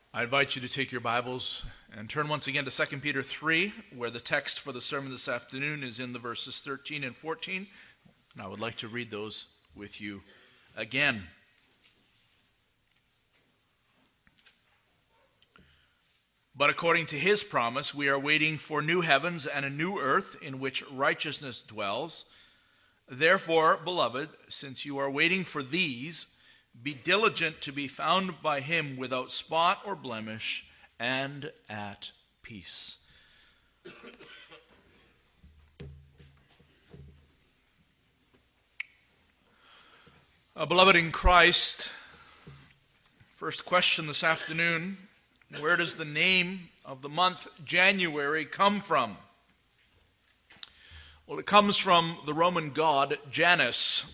I invite you to take your Bibles and turn once again to 2 Peter 3, where the text for the sermon this afternoon is in the verses 13 and 14. And I would like to read those with you again. But according to his promise, we are waiting for new heavens and a new earth in which righteousness dwells. Therefore, beloved, since you are waiting for these, be diligent to be found by him without spot or blemish and at peace. Beloved in Christ, first question this afternoon, where does the name of the month January come from? Well, it comes from the Roman god Janus,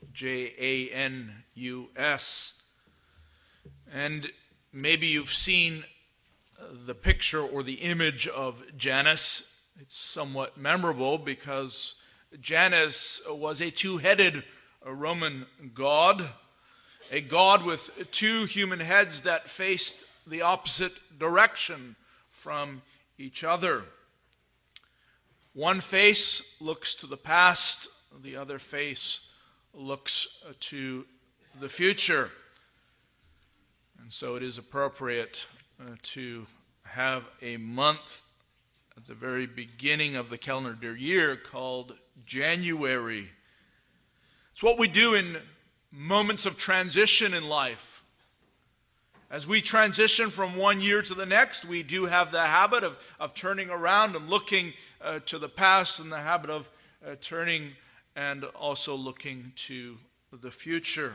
Janus. And maybe you've seen the picture or the image of Janus. It's somewhat memorable because Janus was a two-headed Roman god, a god with two human heads that faced the opposite direction from each other. One face looks to the past, the other face looks to the future. And so it is appropriate to have a month at the very beginning of the calendar year called January. It's what we do in moments of transition in life. As we transition from one year to the next, we do have the habit of turning around and looking to the past, and the habit of turning and also looking to the future.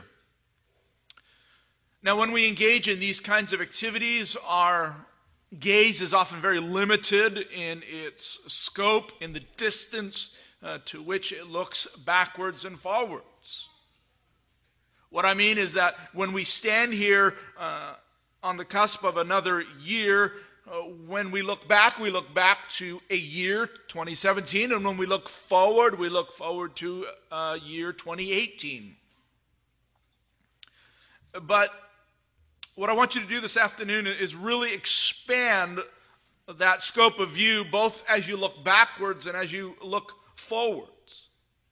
Now, when we engage in these kinds of activities, our gaze is often very limited in its scope, in the distance to which it looks backwards and forwards. What I mean is that when we stand here on the cusp of another year, when we look back to a year, 2017, and when we look forward to year 2018. But what I want you to do this afternoon is really expand that scope of view, both as you look backwards and as you look forwards.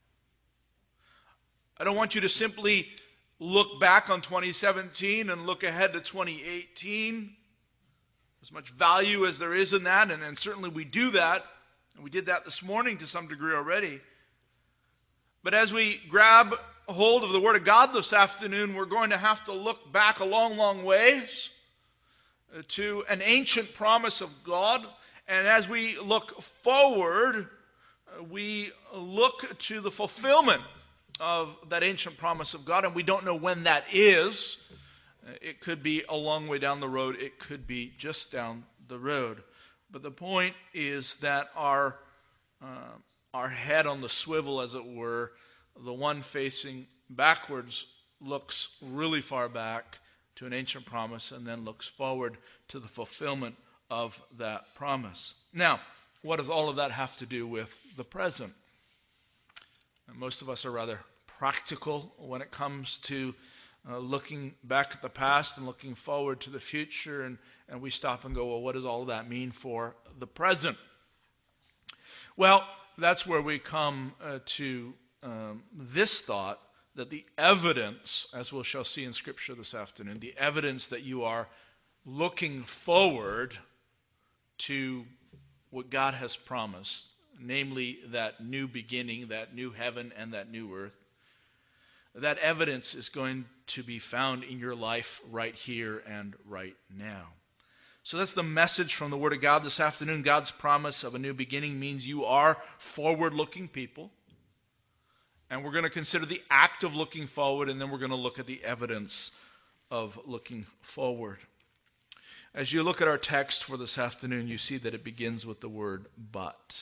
I don't want you to simply look back on 2017 and look ahead to 2018. As much value as there is in that, and certainly we do that, and we did that this morning to some degree already. But as we grab hold of the Word of God this afternoon, we're going to have to look back a long, long ways to an ancient promise of God. And as we look forward, we look to the fulfillment of that ancient promise of God, and we don't know when that is. It could be a long way down the road. It could be just down the road. But the point is that our head on the swivel, as it were, the one facing backwards, looks really far back to an ancient promise and then looks forward to the fulfillment of that promise. Now, what does all of that have to do with the present? And most of us are rather practical when it comes to looking back at the past and looking forward to the future, and we stop and go, well, what does all of that mean for the present? Well, that's where we come to this thought, that the evidence, as we shall see in Scripture this afternoon, the evidence that you are looking forward to what God has promised, namely that new beginning, that new heaven and that new earth, that evidence is going to be found in your life right here and right now. So that's the message from the Word of God this afternoon. God's promise of a new beginning means you are forward-looking people. And we're going to consider the act of looking forward, and then we're going to look at the evidence of looking forward. As you look at our text for this afternoon, you see that it begins with the word but.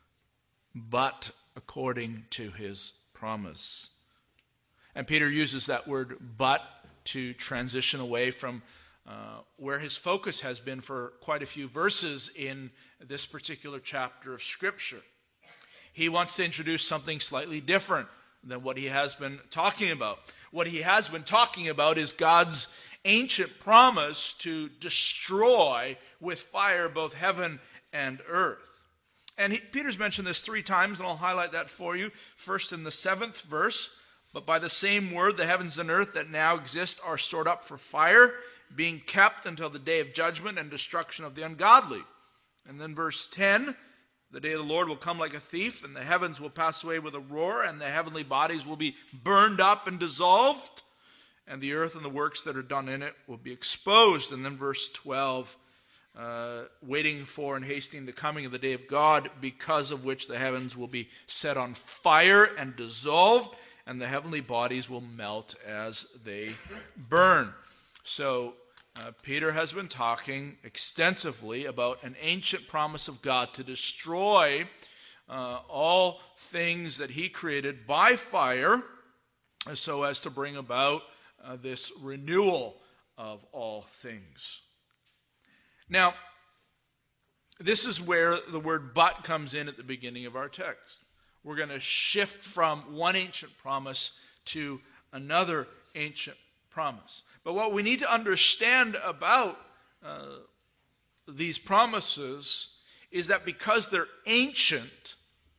But according to his promise. And Peter uses that word but to transition away from where his focus has been for quite a few verses in this particular chapter of Scripture. He wants to introduce something slightly different than what he has been talking about. What he has been talking about is God's ancient promise to destroy with fire both heaven and earth. And Peter's mentioned this 3 times, and I'll highlight that for you. First in the 7th verse, but by the same word the heavens and earth that now exist are stored up for fire, being kept until the day of judgment and destruction of the ungodly. And then verse 10, the day of the Lord will come like a thief, and the heavens will pass away with a roar, and the heavenly bodies will be burned up and dissolved, and the earth and the works that are done in it will be exposed. And then verse 12, waiting for and hastening the coming of the day of God, because of which the heavens will be set on fire and dissolved, and the heavenly bodies will melt as they burn. So Peter has been talking extensively about an ancient promise of God to destroy all things that he created by fire, so as to bring about this renewal of all things. Now, this is where the word "but" comes in at the beginning of our text. We're going to shift from one ancient promise to another ancient promise. But what we need to understand about these promises is that because they're ancient,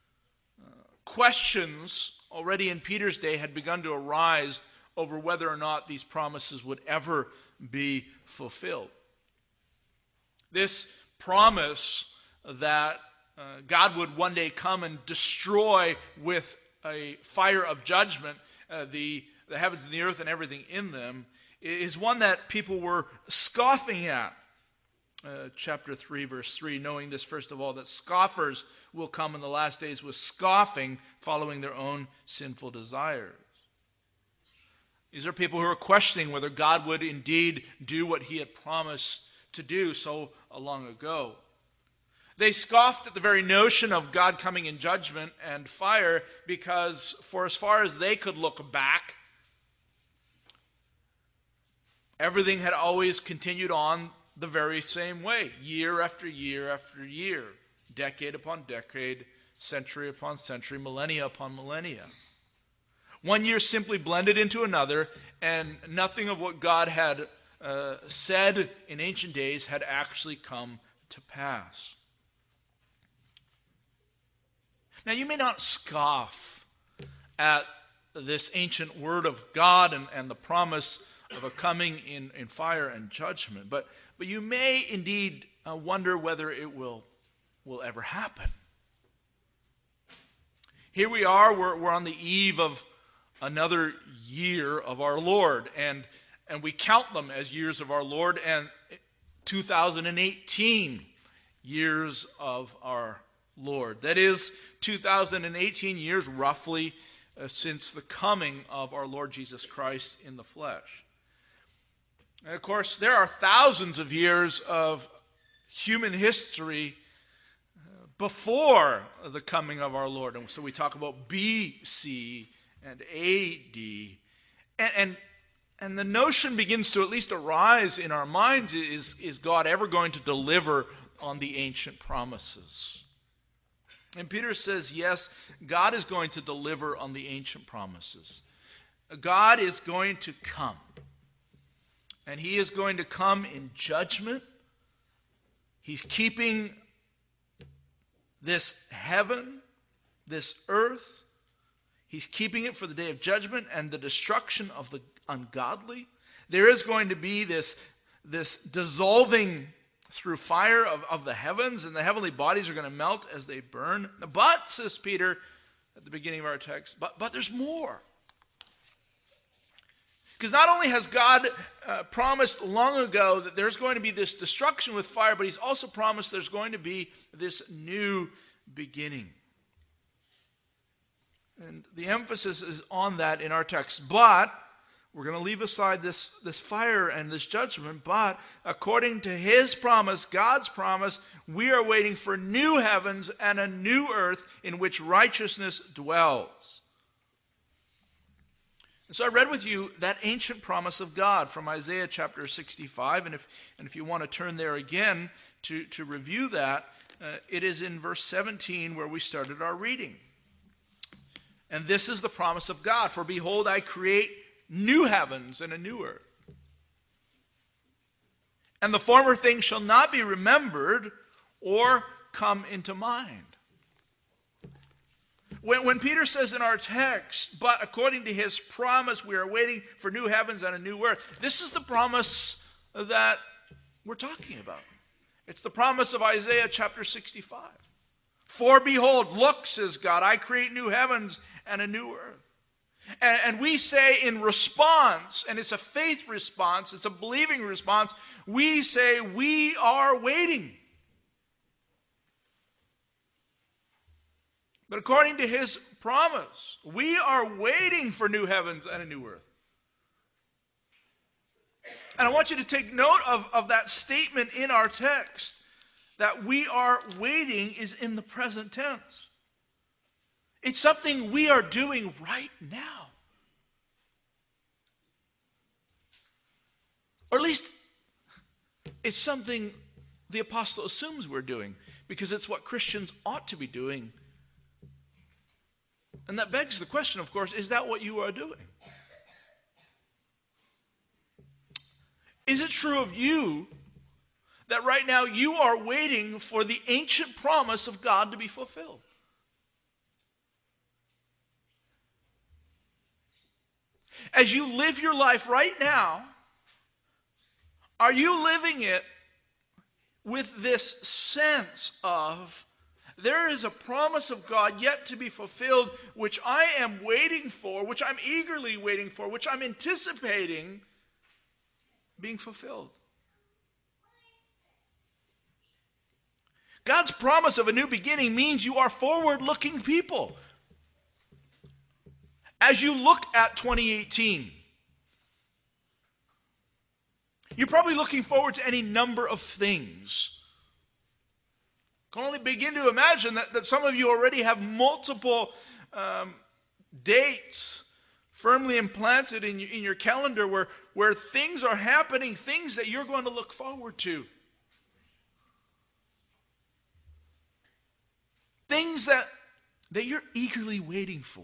questions already in Peter's day had begun to arise over whether or not these promises would ever be fulfilled. This promise that God would one day come and destroy with a fire of judgment the heavens and the earth and everything in them is one that people were scoffing at. Chapter 3, verse 3, knowing this first of all, that scoffers will come in the last days with scoffing, following their own sinful desires. These are people who are questioning whether God would indeed do what he had promised to do so long ago. They scoffed at the very notion of God coming in judgment and fire because for as far as they could look back, everything had always continued on the very same way, year after year after year, decade upon decade, century upon century, millennia upon millennia. One year simply blended into another, and nothing of what God had said in ancient days had actually come to pass. Now, you may not scoff at this ancient word of God and the promise of a coming in fire and judgment, but you may indeed wonder whether it will ever happen. Here we are, we're on the eve of another year of our Lord, and we count them as years of our Lord, and 2018 years of our Lord. That is 2018 years roughly since the coming of our Lord Jesus Christ in the flesh. And of course, there are thousands of years of human history before the coming of our Lord. And so we talk about BC and AD. And the notion begins to at least arise in our minds, is God ever going to deliver on the ancient promises? And Peter says, yes, God is going to deliver on the ancient promises. God is going to come. And he is going to come in judgment. He's keeping this heaven, this earth. He's keeping it for the day of judgment and the destruction of the ungodly. There is going to be this dissolving through fire of the heavens, and the heavenly bodies are going to melt as they burn. But, says Peter at the beginning of our text, but there's more. Because not only has God promised long ago that there's going to be this destruction with fire, but he's also promised there's going to be this new beginning. And the emphasis is on that in our text. But we're going to leave aside this fire and this judgment. But according to his promise, God's promise, we are waiting for new heavens and a new earth in which righteousness dwells. And so I read with you that ancient promise of God from Isaiah chapter 65. And if you want to turn there again to review that, it is in verse 17 where we started our reading. And this is the promise of God. For behold, I create new heavens and a new earth. and the former things shall not be remembered or come into mind. When Peter says in our text, but according to his promise, we are waiting for new heavens and a new earth, this is the promise that we're talking about. It's the promise of Isaiah chapter 65. For behold, look, says God, I create new heavens and a new earth. And we say in response, and it's a faith response, it's a believing response, we say we are waiting. But according to his promise, we are waiting for new heavens and a new earth. And I want you to take note of that statement in our text, that we are waiting is in the present tense. It's something we are doing right now. Or at least, it's something the apostle assumes we're doing, because it's what Christians ought to be doing. And that begs the question, of course, is that what you are doing? Is it true of you that right now you are waiting for the ancient promise of God to be fulfilled? As you live your life right now, are you living it with this sense of, there is a promise of God yet to be fulfilled, which I am waiting for, which I'm eagerly waiting for, which I'm anticipating being fulfilled? God's promise of a new beginning means you are forward-looking people. As you look at 2018, you're probably looking forward to any number of things. I can only begin to imagine that some of you already have multiple dates firmly implanted in your calendar where things are happening, things that you're going to look forward to. Things that you're eagerly waiting for.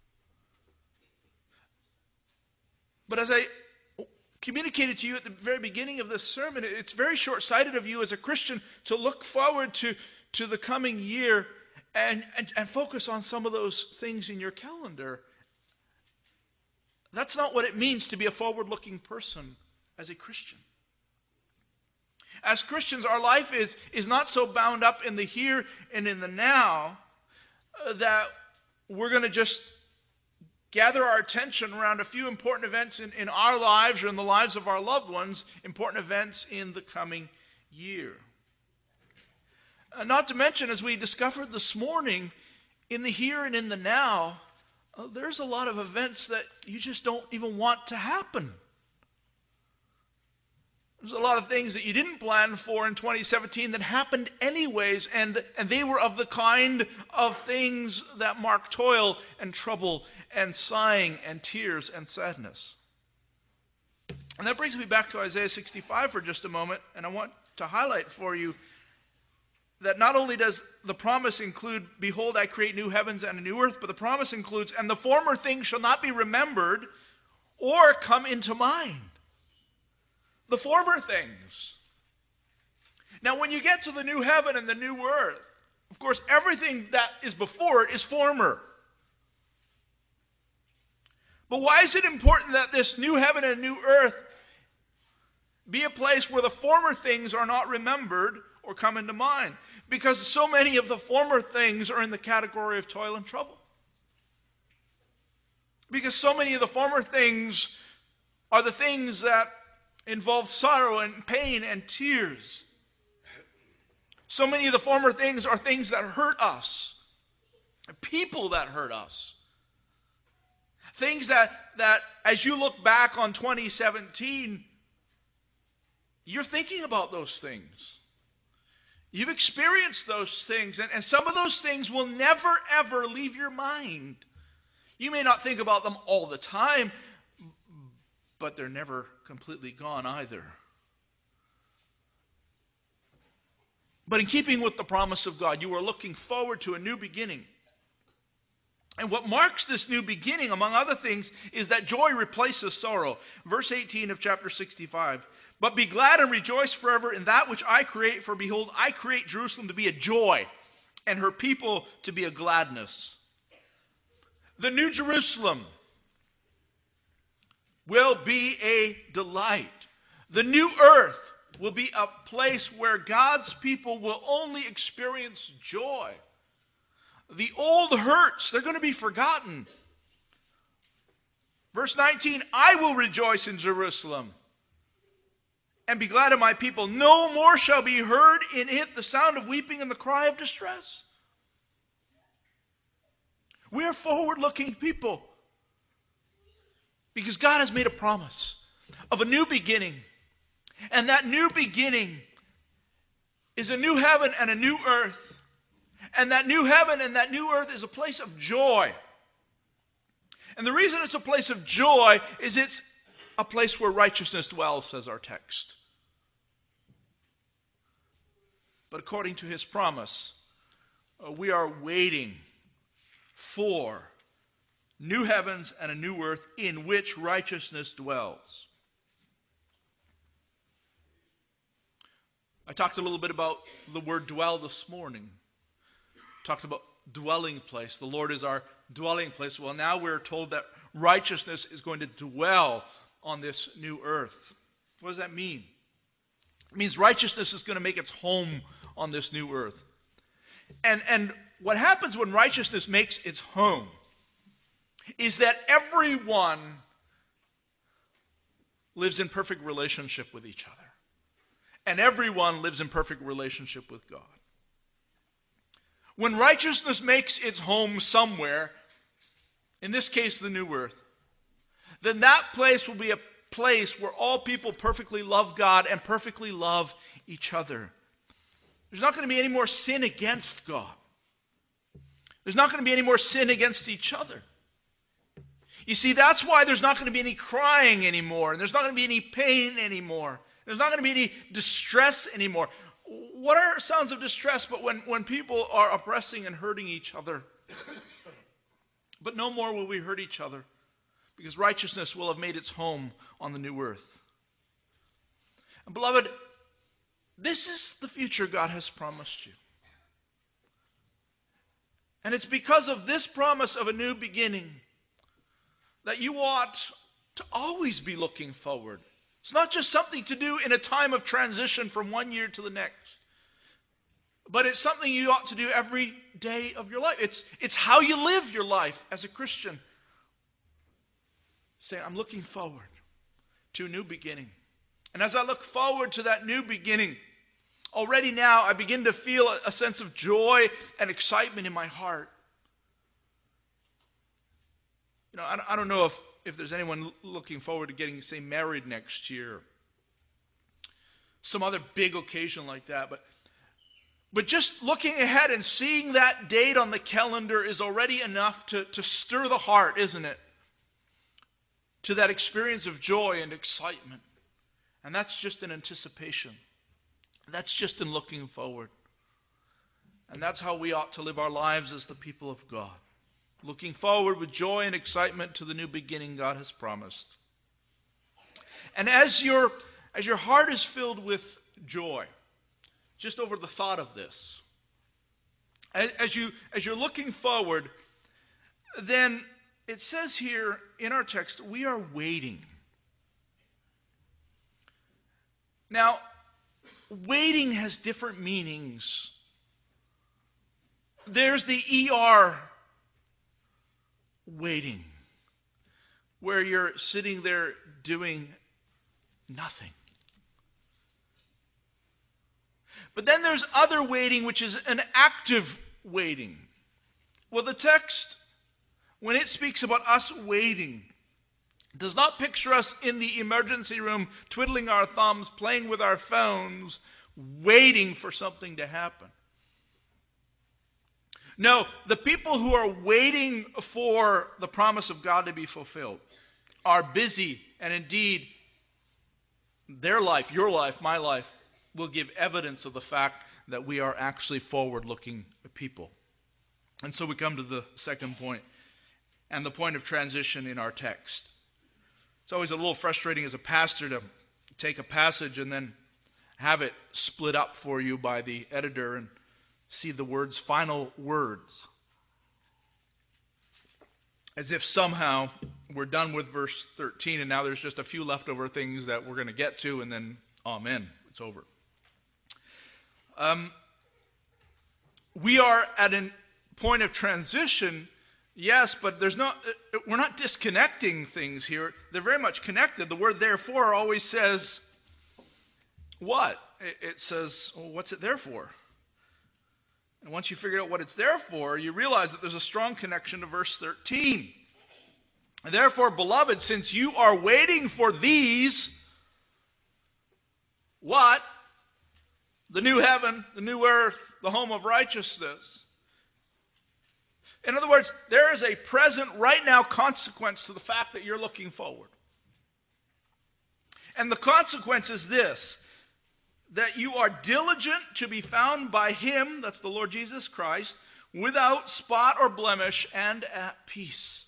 But as I communicated to you at the very beginning of this sermon, it's very short-sighted of you as a Christian to look forward to the coming year and focus on some of those things in your calendar. That's not what it means to be a forward-looking person as a Christian. As Christians, our life is not so bound up in the here and in the now that we're going to just gather our attention around a few important events in our lives or in the lives of our loved ones, important events in the coming year. Not to mention, as we discovered this morning, in the here and in the now, there's a lot of events that you just don't even want to happen. There's a lot of things that you didn't plan for in 2017 that happened anyways, and they were of the kind of things that mark toil and trouble and sighing and tears and sadness. And that brings me back to Isaiah 65 for just a moment, and I want to highlight for you that not only does the promise include, behold, I create new heavens and a new earth, but the promise includes, and the former things shall not be remembered or come into mind. The former things. Now, when you get to the new heaven and the new earth, of course, everything that is before it is former. But why is it important that this new heaven and new earth be a place where the former things are not remembered or come into mind? Because so many of the former things are in the category of toil and trouble. Because so many of the former things are the things that involve sorrow and pain and tears. So many of the former things are things that hurt us, people that hurt us. Things that as you look back on 2017, you're thinking about those things. You've experienced those things, and some of those things will never, ever leave your mind. You may not think about them all the time, but they're never completely gone either. But in keeping with the promise of God, you are looking forward to a new beginning. And what marks this new beginning, among other things, is that joy replaces sorrow. Verse 18 of chapter 65. But be glad and rejoice forever in that which I create, for behold, I create Jerusalem to be a joy, and her people to be a gladness. The New Jerusalem will be a delight. The new earth will be a place where God's people will only experience joy. The old hurts, they're going to be forgotten. Verse 19, I will rejoice in Jerusalem and be glad of my people. No more shall be heard in it the sound of weeping and the cry of distress. We are forward-looking people because God has made a promise of a new beginning. And that new beginning is a new heaven and a new earth. And that new heaven and that new earth is a place of joy. And the reason it's a place of joy is it's a place where righteousness dwells, says our text. But according to his promise, we are waiting for new heavens and a new earth in which righteousness dwells. I talked a little bit about the word dwell this morning. Talked about dwelling place. The Lord is our dwelling place. Well, now we're told that righteousness is going to dwell on this new earth. What does that mean? It means righteousness is going to make its home on this new earth. And what happens when righteousness makes its home is that everyone lives in perfect relationship with each other. And everyone lives in perfect relationship with God. When righteousness makes its home somewhere, in this case the new earth, then that place will be a place where all people perfectly love God and perfectly love each other. There's not going to be any more sin against God. There's not going to be any more sin against each other. You see, that's why there's not going to be any crying anymore, and there's not going to be any pain anymore. There's not going to be any distress anymore. What are sounds of distress but when people are oppressing and hurting each other? But no more will we hurt each other, because righteousness will have made its home on the new earth. And beloved, this is the future God has promised you. And it's because of this promise of a new beginning that you ought to always be looking forward. It's not just something to do in a time of transition from one year to the next, but it's something you ought to do every day of your life. It's how you live your life as a Christian. Say, I'm looking forward to a new beginning. And as I look forward to that new beginning, already now I begin to feel a sense of joy and excitement in my heart. You know, I don't know if there's anyone looking forward to getting, say, married next year. Some other big occasion like that. But just looking ahead and seeing that date on the calendar is already enough to stir the heart, isn't it? To that experience of joy and excitement. And that's just in anticipation. That's just in looking forward. And that's how we ought to live our lives as the people of God. Looking forward with joy and excitement to the new beginning God has promised. And as your heart is filled with joy, just over the thought of this, as you're looking forward, then it says here in our text, we are waiting. Now, waiting has different meanings. There's the ER waiting, where you're sitting there doing nothing. But then there's other waiting, which is an active waiting. Well, the text, when it speaks about us waiting, does not picture us in the emergency room twiddling our thumbs, playing with our phones, waiting for something to happen. No, the people who are waiting for the promise of God to be fulfilled are busy, and indeed, their life, your life, my life, will give evidence of the fact that we are actually forward-looking people. And so we come to the second point, and the point of transition in our text. It's always a little frustrating as a pastor to take a passage and then have it split up for you by the editor and see the words final words. As if somehow we're done with verse 13 and now there's just a few leftover things that we're going to get to and then amen, it's over. We are at a point of transition, yes, but we're not disconnecting things here. They're very much connected. The word therefore always says what? It says, well, what's it there for? And once you figure out what it's there for, you realize that there's a strong connection to verse 13. And therefore, beloved, since you are waiting for these, what? The new heaven, the new earth, the home of righteousness. In other words, there is a present, right now, consequence to the fact that you're looking forward. And the consequence is this, that you are diligent to be found by Him, that's the Lord Jesus Christ, without spot or blemish and at peace.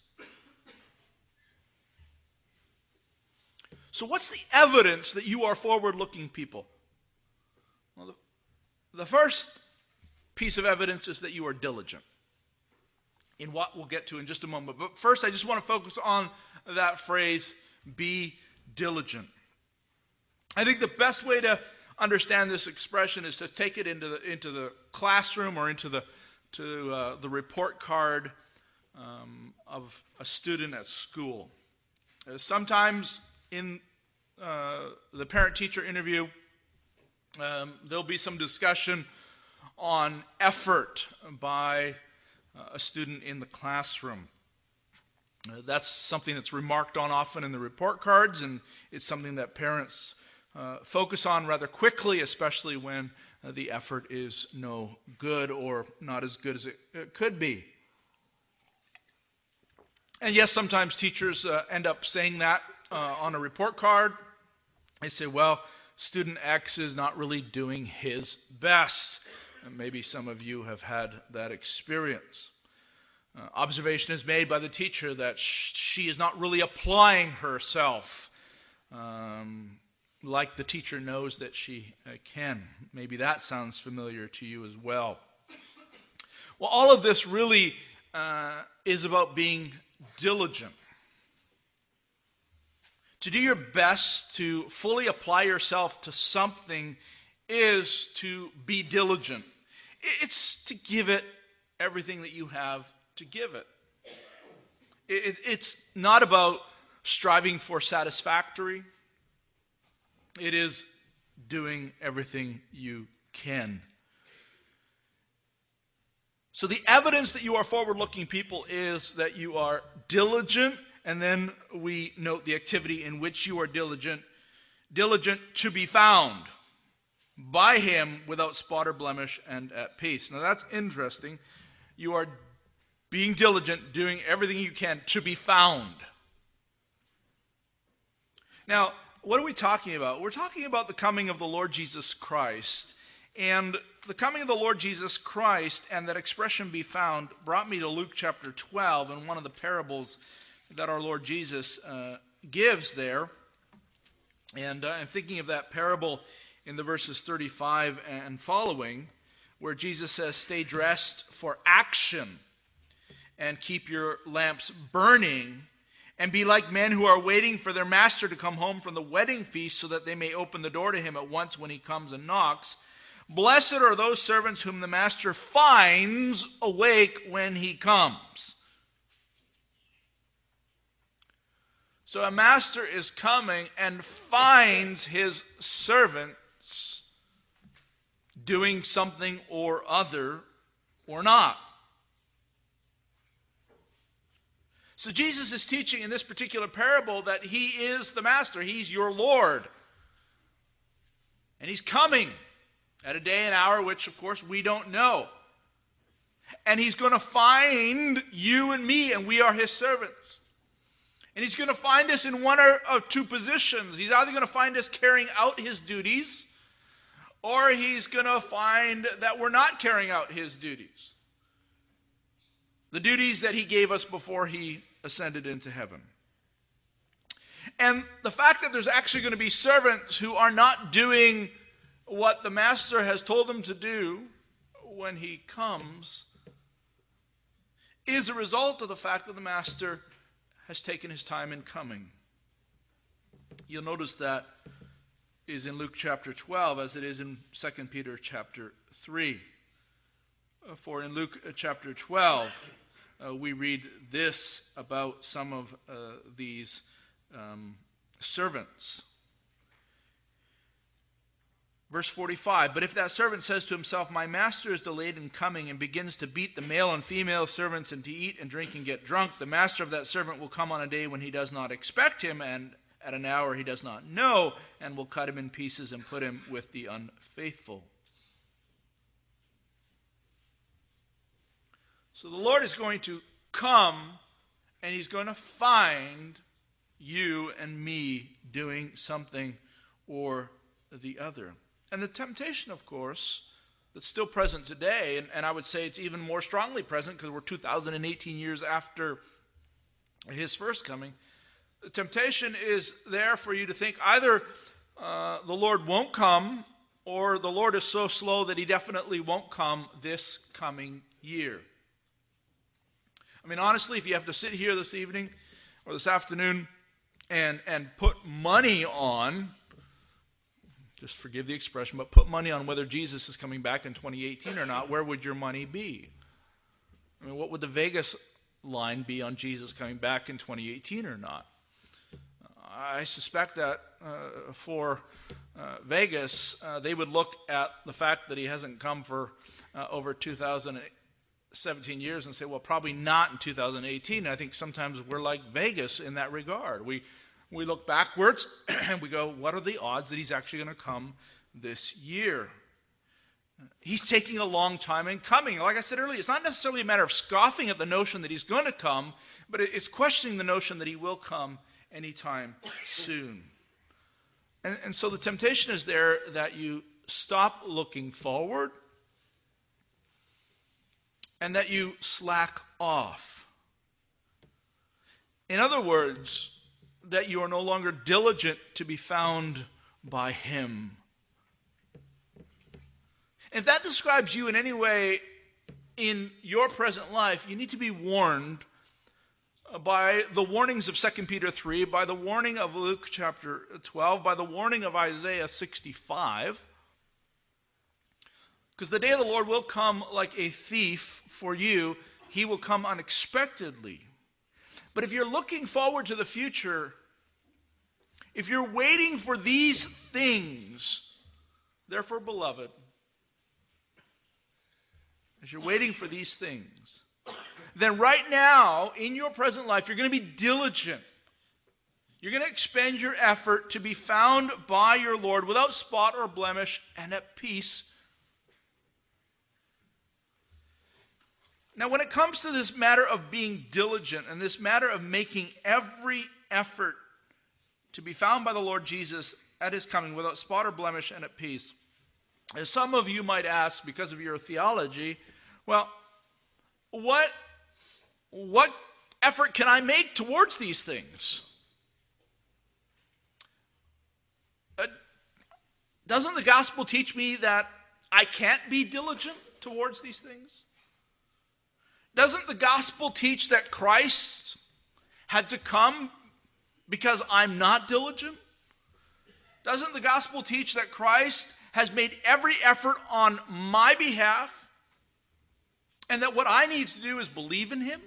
So what's the evidence that you are forward-looking people? Well, the first piece of evidence is that you are diligent, in what we'll get to in just a moment. But first, I just want to focus on that phrase, be diligent. I think the best way to understand this expression is to take it into the classroom or into the report card of a student at school. Sometimes in the parent-teacher interview, there'll be some discussion on effort by a student in the classroom. That's something that's remarked on often in the report cards, and it's something that parents focus on rather quickly, especially when the effort is no good or not as good as it could be. And yes, sometimes teachers end up saying that on a report card. They say, well, student X is not really doing his best. And maybe some of you have had that experience. Observation is made by the teacher that she is not really applying herself like the teacher knows that she can. Maybe that sounds familiar to you as well. Well, all of this really is about being diligent. To do your best to fully apply yourself to something is to be diligent. It's to give it everything that you have to give it. It's not about striving for satisfactory. It is doing everything you can. So the evidence that you are forward-looking people is that you are diligent, and then we note the activity in which you are diligent. Diligent to be found by Him without spot or blemish and at peace. Now that's interesting. You are being diligent, doing everything you can to be found. Now, what are we talking about? We're talking about the coming of the Lord Jesus Christ. And the coming of the Lord Jesus Christ and that expression be found brought me to Luke chapter 12 and one of the parables that our Lord Jesus gives there. And I'm thinking of that parable in the verses 35 and following, where Jesus says, stay dressed for action and keep your lamps burning, and be like men who are waiting for their master to come home from the wedding feast so that they may open the door to him at once when he comes and knocks. Blessed are those servants whom the master finds awake when he comes. So a master is coming and finds his servants doing something or other or not. So Jesus is teaching in this particular parable that He is the master. He's your Lord. And He's coming at a day and hour which, of course, we don't know. And He's going to find you and me, and we are His servants. And He's going to find us in one of two positions. He's either going to find us carrying out His duties, or He's going to find that we're not carrying out His duties. The duties that He gave us before He ascended into heaven. And the fact that there's actually going to be servants who are not doing what the master has told them to do when he comes is a result of the fact that the master has taken his time in coming. You'll notice that is in Luke chapter 12 as it is in 2 Peter chapter 3. For in Luke chapter 12, we read this about some of these servants. Verse 45, but if that servant says to himself, my master is delayed in coming, and begins to beat the male and female servants, and to eat and drink and get drunk, the master of that servant will come on a day when he does not expect him, and at an hour he does not know, and will cut him in pieces and put him with the unfaithful. So the Lord is going to come, and he's going to find you and me doing something or the other. And the temptation, of course, that's still present today, and I would say it's even more strongly present because we're 2018 years after his first coming. The temptation is there for you to think either the Lord won't come, or the Lord is so slow that he definitely won't come this coming year. I mean, honestly, if you have to sit here this evening or this afternoon and put money on, just forgive the expression, but put money on whether Jesus is coming back in 2018 or not, where would your money be? I mean, what would the Vegas line be on Jesus coming back in 2018 or not? I suspect that for Vegas, they would look at the fact that he hasn't come for over 2017 years and say, well, probably not in 2018. And I think sometimes we're like Vegas in that regard. We look backwards and we go, what are the odds that he's actually going to come this year? He's taking a long time in coming. Like I said earlier, it's not necessarily a matter of scoffing at the notion that he's going to come, but it's questioning the notion that he will come anytime soon. And so the temptation is there that you stop looking forward and that you slack off. In other words, that you are no longer diligent to be found by him. If that describes you in any way in your present life, you need to be warned by the warnings of 2 Peter 3, by the warning of Luke chapter 12, by the warning of Isaiah 65. Because the day of the Lord will come like a thief for you. He will come unexpectedly. But if you're looking forward to the future, if you're waiting for these things, therefore, beloved, as you're waiting for these things, then right now, in your present life, you're going to be diligent. You're going to expend your effort to be found by your Lord without spot or blemish and at peace. Now, when it comes to this matter of being diligent and this matter of making every effort to be found by the Lord Jesus at his coming without spot or blemish and at peace, as some of you might ask because of your theology, well, what effort can I make towards these things? Doesn't the gospel teach me that I can't be diligent towards these things? Doesn't the gospel teach that Christ had to come because I'm not diligent? Doesn't the gospel teach that Christ has made every effort on my behalf and that what I need to do is believe in him?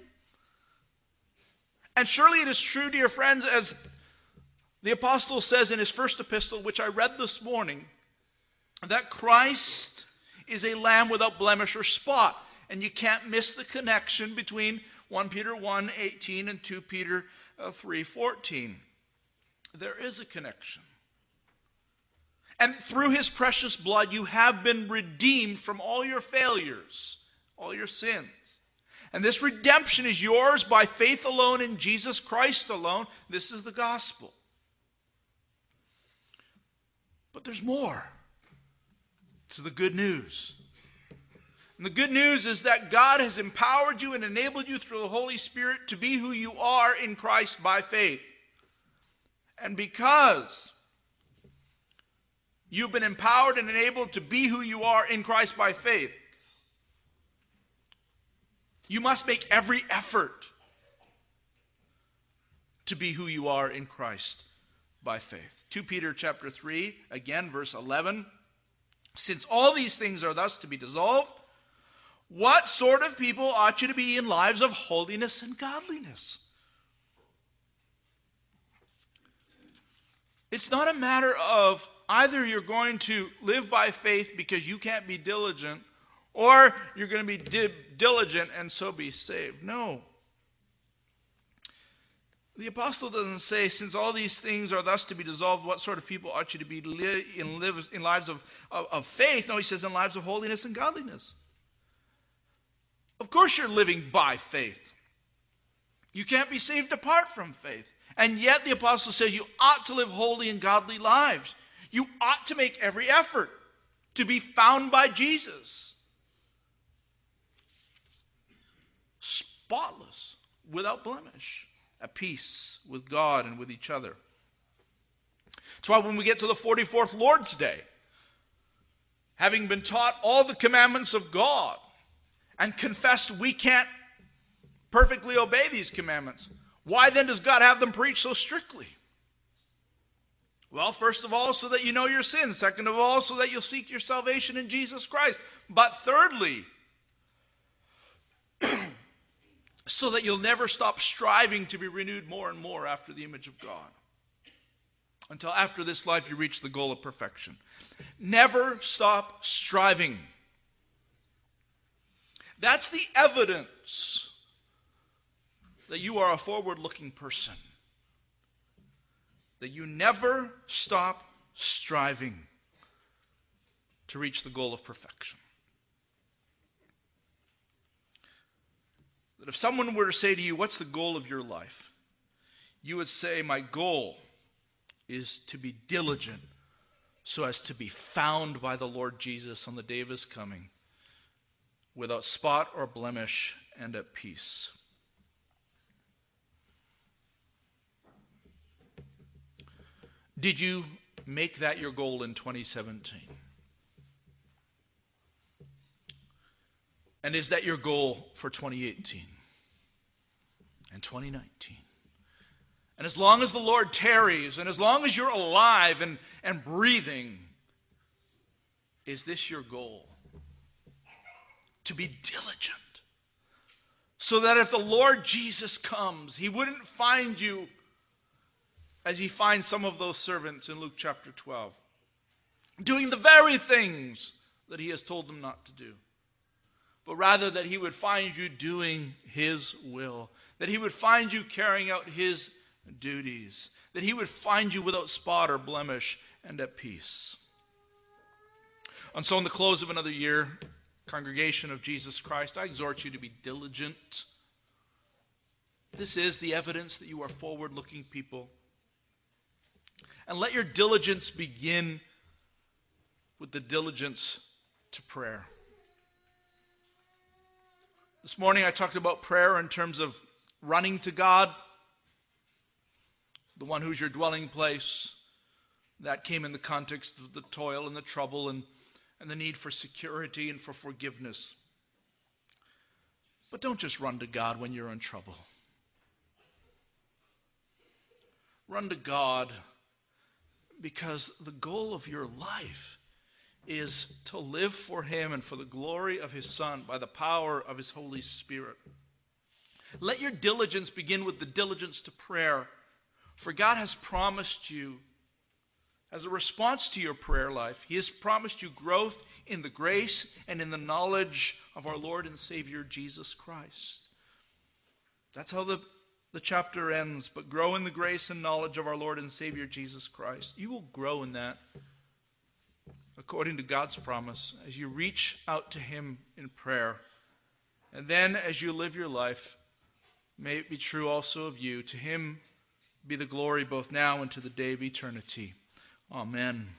And surely it is true, dear friends, as the apostle says in his first epistle, which I read this morning, that Christ is a lamb without blemish or spot. And you can't miss the connection between 1 Peter 1:18 and 2 Peter 3:14. There is a connection. And through his precious blood, you have been redeemed from all your failures, all your sins. And this redemption is yours by faith alone in Jesus Christ alone. This is the gospel. But there's more to the good news. And the good news is that God has empowered you and enabled you through the Holy Spirit to be who you are in Christ by faith. And because you've been empowered and enabled to be who you are in Christ by faith, you must make every effort to be who you are in Christ by faith. 2 Peter chapter 3, again, verse 11. Since all these things are thus to be dissolved, what sort of people ought you to be in lives of holiness and godliness? It's not a matter of either you're going to live by faith because you can't be diligent, or you're going to be diligent and so be saved. No. The apostle doesn't say, since all these things are thus to be dissolved, what sort of people ought you to be in lives of faith? No, he says in lives of holiness and godliness. Of course you're living by faith. You can't be saved apart from faith. And yet the apostle says you ought to live holy and godly lives. You ought to make every effort to be found by Jesus. Spotless, without blemish, at peace with God and with each other. That's why when we get to the 44th Lord's Day, having been taught all the commandments of God and confessed we can't perfectly obey these commandments, why then does God have them preached so strictly? Well, first of all, so that you know your sins. Second of all, so that you'll seek your salvation in Jesus Christ. But thirdly, so that you'll never stop striving to be renewed more and more after the image of God. Until after this life you reach the goal of perfection. Never stop striving. That's the evidence that you are a forward-looking person. That you never stop striving to reach the goal of perfection. That if someone were to say to you, what's the goal of your life? You would say, my goal is to be diligent so as to be found by the Lord Jesus on the day of his coming, without spot or blemish and at peace. Did you make that your goal in 2017? And is that your goal for 2018 and 2019? And as long as the Lord tarries, and as long as you're alive and breathing, is this your goal? To be diligent. So that if the Lord Jesus comes, he wouldn't find you as he finds some of those servants in Luke chapter 12, doing the very things that he has told them not to do. But rather that he would find you doing his will. That he would find you carrying out his duties. That he would find you without spot or blemish and at peace. And so in the close of another year, congregation of Jesus Christ, I exhort you to be diligent. This is the evidence that you are forward-looking people. And let your diligence begin with the diligence to prayer. This morning I talked about prayer in terms of running to God, the one who's your dwelling place. That came in the context of the toil and the trouble and the need for security and for forgiveness. But don't just run to God when you're in trouble. Run to God because the goal of your life is to live for him and for the glory of his Son by the power of his Holy Spirit. Let your diligence begin with the diligence to prayer. For God has promised you, as a response to your prayer life, he has promised you growth in the grace and in the knowledge of our Lord and Savior Jesus Christ. That's how the chapter ends. But grow in the grace and knowledge of our Lord and Savior Jesus Christ. You will grow in that according to God's promise as you reach out to him in prayer. And then as you live your life, may it be true also of you. To him be the glory both now and to the day of eternity. Amen.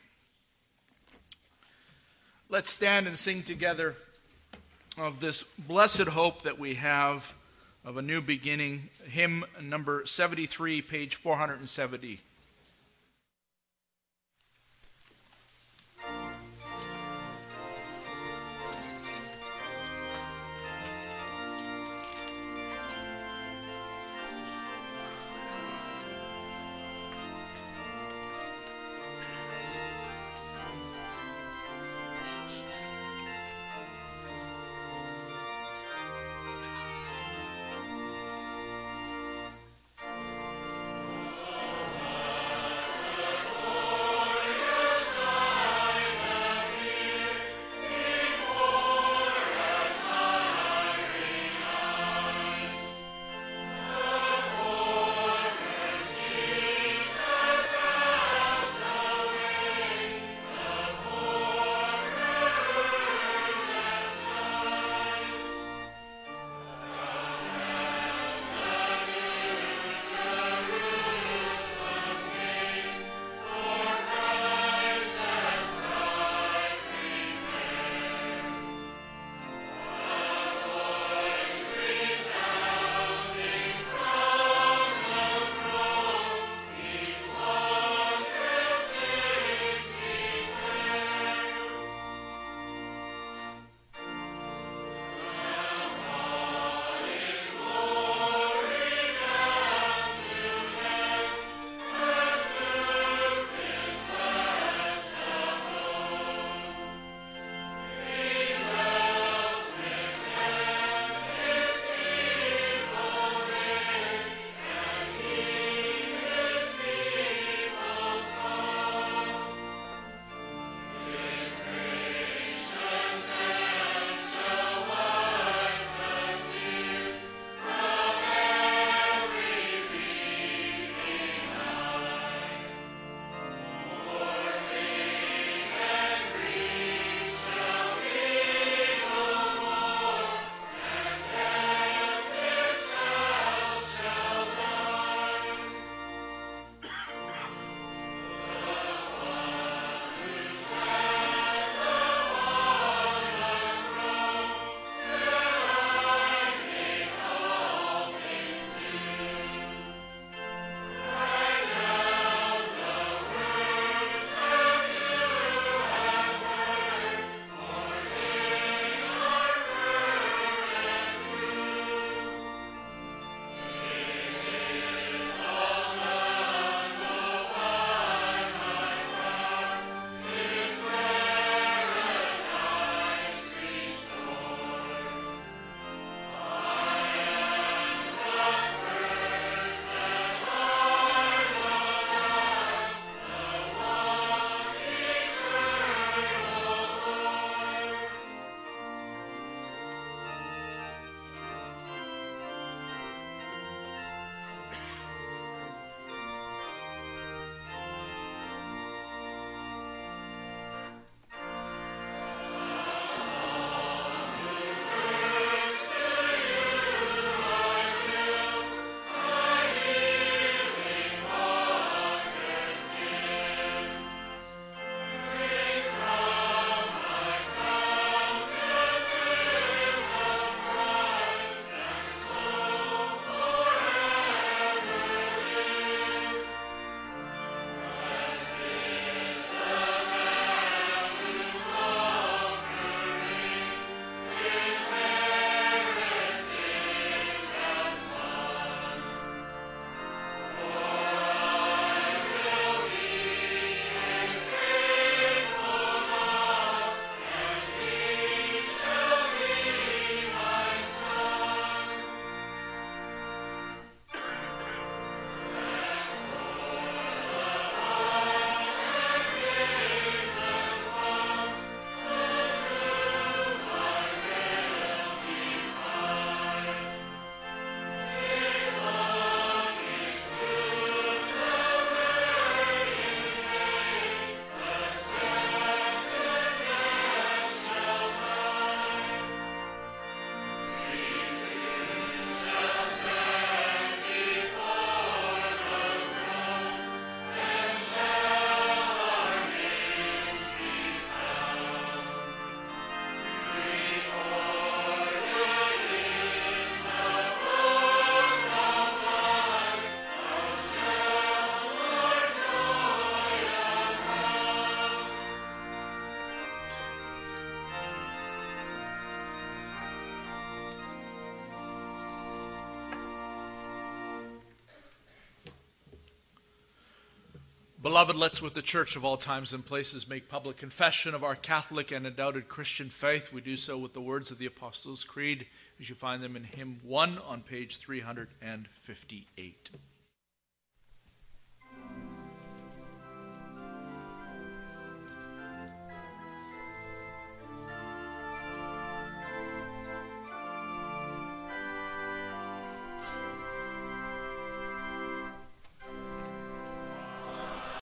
Let's stand and sing together of this blessed hope that we have of a new beginning. Hymn number 73, page 470. Beloved, let's with the church of all times and places make public confession of our Catholic and undoubted Christian faith. We do so with the words of the Apostles' Creed, as you find them in hymn 1 on page 358.